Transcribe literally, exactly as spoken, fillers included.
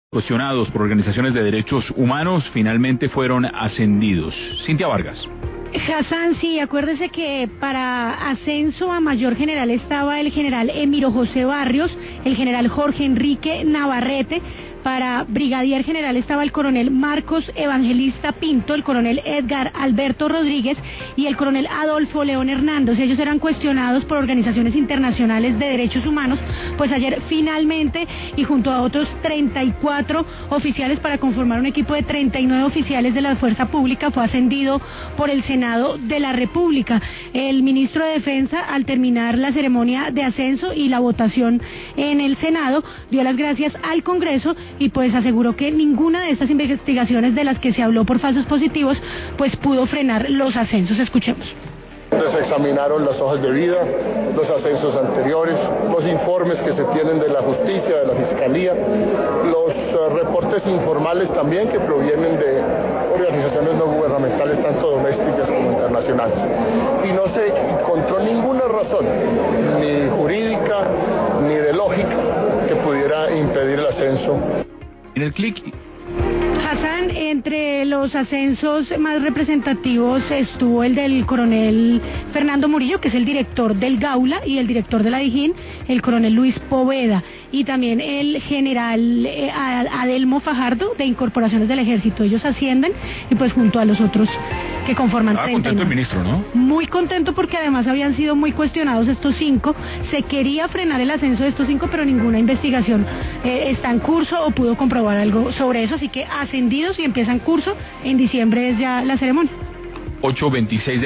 cuestionados por organizaciones de derechos humanos finalmente fueron ascendidos. Cintia Vargas. Hassan, sí, acuérdese que para ascenso a mayor general estaba el general Emiro José Barrios, el general Jorge Enrique Navarrete. Para brigadier general estaba el coronel Marcos Evangelista Pinto, el coronel Edgar Alberto Rodríguez y el coronel Adolfo León Hernández. Ellos eran cuestionados por organizaciones internacionales de derechos humanos, pues ayer finalmente, y junto a otros treinta y cuatro oficiales para conformar un equipo de treinta y nueve oficiales de la Fuerza Pública, fue ascendido por el Senado de la República. El ministro de Defensa, al terminar la ceremonia de ascenso y la votación en el Senado, dio las gracias al Congreso y pues aseguró que ninguna de estas investigaciones de las que se habló por falsos positivos pues pudo frenar los ascensos. Escuchemos. Se examinaron las hojas de vida, los ascensos anteriores, los informes que se tienen de la justicia, de la fiscalía, los uh, reportes informales también que provienen de organizaciones no gubernamentales, tanto domésticas como internacionales. Y no se encontró ninguna razón, ni jurídica, ni de lógica, que pudiera impedir el ascenso. En el clic. Hassan, entre los ascensos más representativos estuvo el del coronel Fernando Murillo, que es el director del Gaula y el director de la Dijín, el coronel Luis Poveda, y también el general eh, Adelmo Fajardo, de Incorporaciones del Ejército. Ellos ascienden y pues junto a los otros que conforman Ah, contento el ministro, ¿no? Muy contento porque además habían sido muy cuestionados estos cinco. Se quería frenar el ascenso de estos cinco, pero ninguna investigación eh, está en curso o pudo comprobar algo sobre eso, así que ascendidos y empiezan curso. En diciembre es ya la ceremonia. ocho veintiséis de